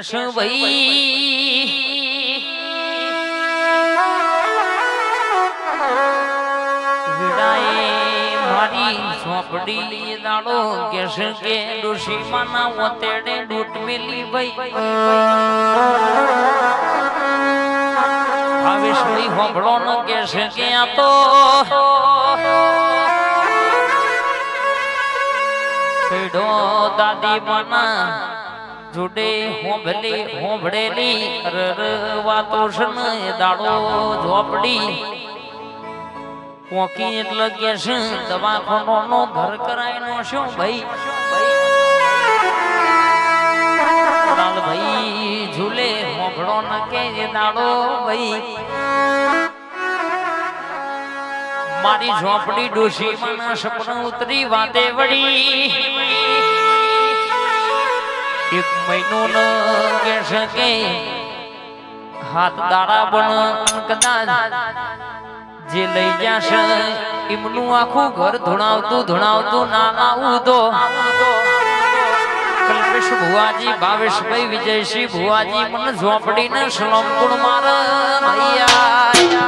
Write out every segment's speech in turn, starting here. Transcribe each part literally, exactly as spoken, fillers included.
cache ભાઈ વિડાએ મારી ઝોપડી દાડો કેશ કે ડોશી માના ઓતેડે ડૂટ મેલી ભાઈ આવેશ ભાઈ હોંભળો ન કેશ કે આ તો કઈડો દાદી માના જોડે હોંભલી હોંભળેલી રર વાતો સન દાડો ઝોપડી પોકી એટલે કે છે દવાખાનો નો ઘર કરાય નો શું ભાઈ લાલ ભાઈ ઝૂલે હોંભળો ન કે દાડો ભાઈ મારી ઝોપડી ડોશી માના સપના ઉતરી વાતે વળી એક મહિનો ન કે શકે હાથ દાડા બન કદાચ જે લઈ જશે એમનું આખું ઘર ધોણાવતું ધોણાવતું ના આવું તો કલ્પેશ ભુવાજી ભાવેશભાઈ વિજયસિંહ ભુવાજી મને ઝોપડી ને સલામ ગુણ માર ભૈયા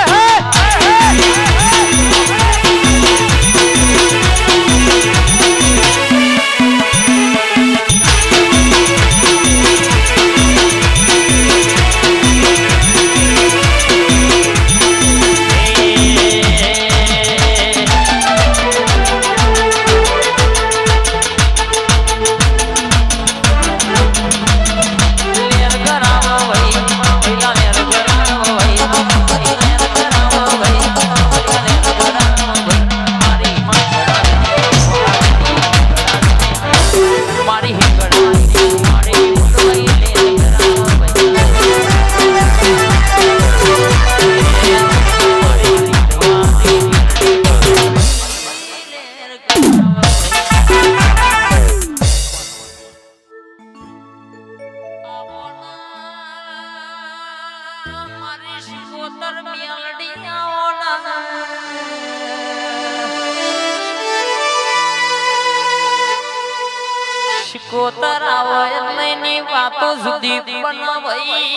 શિકોતર આવે ની વાતો સુધી બનાવાઈ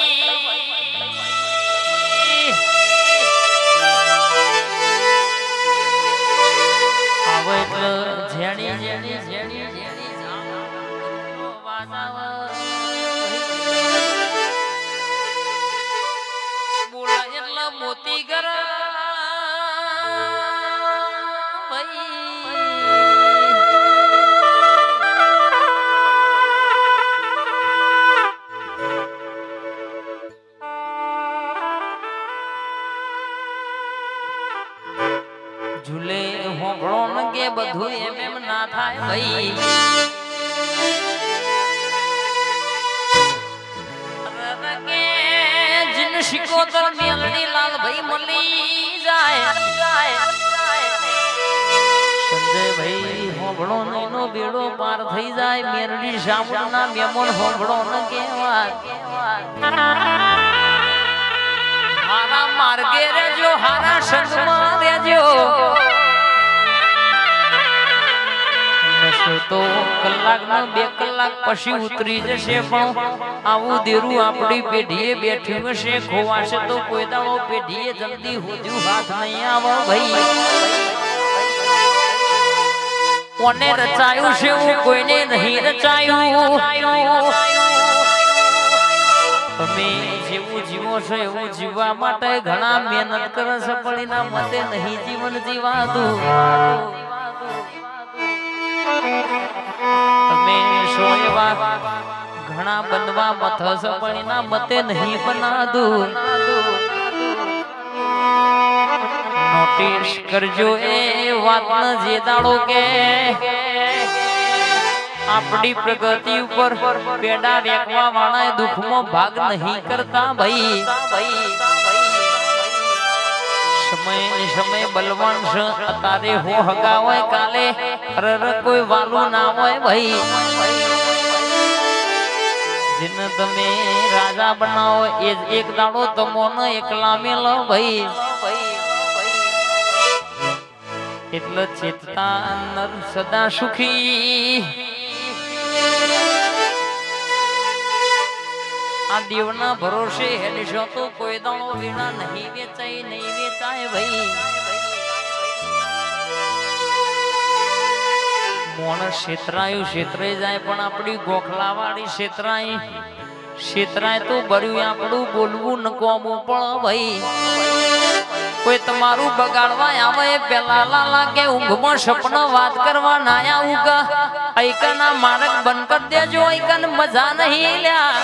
આવે એટલે જેણી જેણી જેણી જેણી બોલા એટલે મોતી ગરા ઝૂલે હોંભળો ન કે બધું એમ એમ ના થાય ભાઈ જીન શિકોતર મેલડી લાલ ભાઈ મળી જાય સંજય ભાઈ હોંભળો નો બેડો પાર થઈ જાય મેરડી સામના મેમન હોંભળો ન કેવાય હારા માર્ગે રેજો હારા સંગમાં રેજો તો કલાક નો બે કલાક પછી ઉતરી જશે પણ આવું દેરું આપણી પેઢીએ બેઠ્યું હશે ખોવાશે તો કોઈ દાડો પેઢીએ જલ્દી હોજ્યું હાથ નહીં આવે ભાઈ કોને રચાયું છે હું કોઈને નહીં રચાયું તમે જેવું જીવો છો એવું જીવવા માટે ઘણા મહેનત કરે છે પણ એના મતે નહીં જીવન જીવાતું તમે સો એવા ઘણા બનવા મથસ પણ એના મતે નહીં બનાતું નોટિસ કરજો એ વાત જે દાડો કે આપણી પ્રગતિ ઉપર પેડા રેકવા વાળા દુઃખમાં ભાગ નહીં કરતા ભાઈ સમય સમય બલવાન છે અત્યારે હો હગા હોય કાલે અરર કોઈ વાલું ના હોય ભાઈ જેને તમે રાજા બનાવો એ એક દાડો તમોને એકલા મેલો ભાઈ એટલે ચેતતા નર સદા સુખી આ દેવના ભરોસે હેડશો તો કોઈ દાણો વીણા નહીં વેચાય નહીં વેચાય ભાઈ મોણસ ક્ષેત્રાયું ક્ષેત્રે જાય પણ આપણી ગોખલાવાળી ક્ષેત્રાય ક્ષેત્રાય તો ભર્યું આપણું બોલવું નકોમું પણ ભાઈ કોઈ તમારું બગાડવા આવે પેલા લાલા કે ઊંઘમાં સપના વાત કરવા ના આવું આઈકાના માર્ગ બંધ કરી દેજો આઈકાને મજા નહીં લ્યા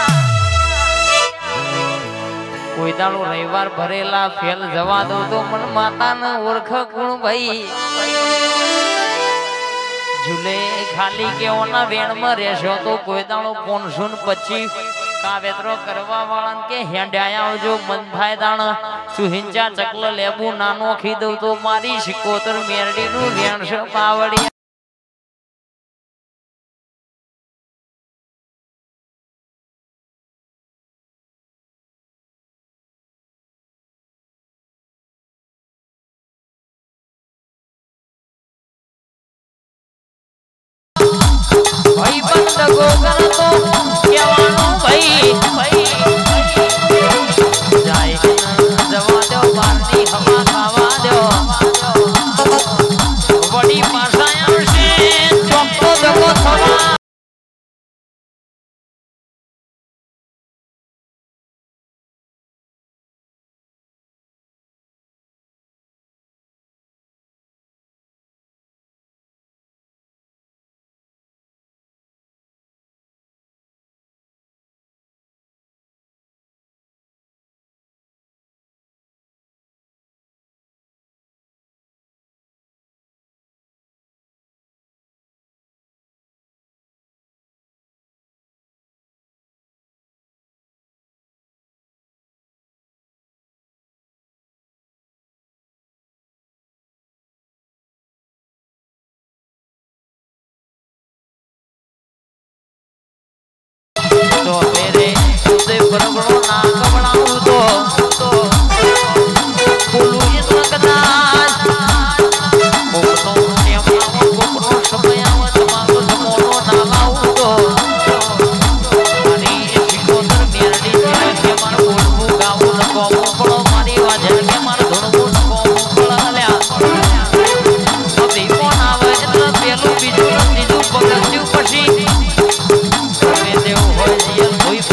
કોઈ દાડો રવિવાર ભરેલા ફેલ જવા દો તો મન માતાને ઓળખ ગુણ ભાઈ ઝૂલે ખાલી કેઓના વેણમાં રહેશો તો કોઈ દાડો પોનસો પચીસ કાવેતરો કરવા વાળા કે હેંડ્યા આવજો મન થાય દાણ ચુહિંચા ચકલ લેબુ નાનો ખી દઉં તો મારી શિકોતર મેરડી નું વેણ છે પાવડી ભાઈ બંધ ગોગર તો કેવાનું ભાઈ જાય જવા દો બારની હવા ખાવા દો વડી પાછા આવશે ચોખ્ખો જગો થવા तो मेरे उसे बरगड़ो ना कबड़ाऊं तो तो बोलू ये लगदाज कोपनो टेमाओ कोपनो समयाओ तमाको तमोनो ना लाऊं तो मारी शिकोतर मेरडी जेल के मार बोलू गाऊं न कोमो पड़ो मारी वाजन के मार धुणबू न कोमो पड़ा ल्या अभी कोण आवे એટલે પેલું બીજું ત્રીજું પગથિયું પછી કોઈ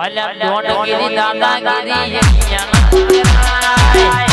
અલ્યા દોડગીરી દાદાગીરી